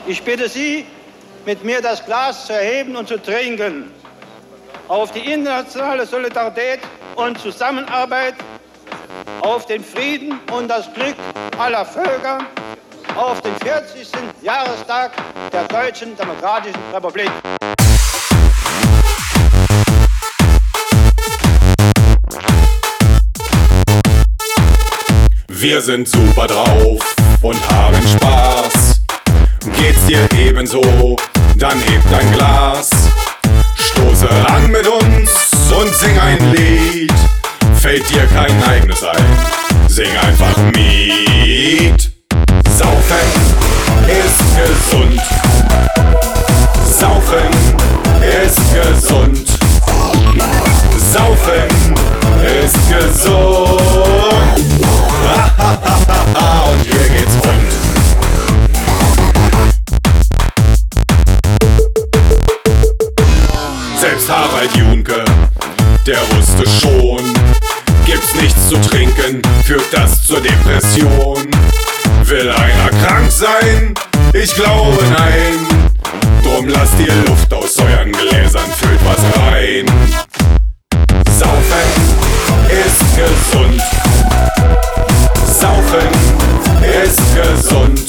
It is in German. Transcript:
Ich bitte Sie, mit mir das Glas zu erheben und zu trinken. Auf die internationale Solidarität und Zusammenarbeit, auf den Frieden und das Glück aller Völker, auf den 40. Jahrestag der Deutschen Demokratischen Republik. Wir sind super drauf und haben Spaß. Geht's dir ebenso, dann heb dein Glas. Stoße an mit uns und sing ein Lied. Fällt dir kein eigenes ein, sing einfach mit. Saufen ist gesund. Saufen ist gesund. Saufen ist gesund. Und hier geht's rund. Selbst Harald Junke, der wusste schon, gibt's nichts zu trinken, führt das zur Depression. Will einer krank sein? Ich glaube nein. Drum lasst ihr Luft aus euren Gläsern, füllt was rein. Saufen ist gesund. Saufen ist gesund.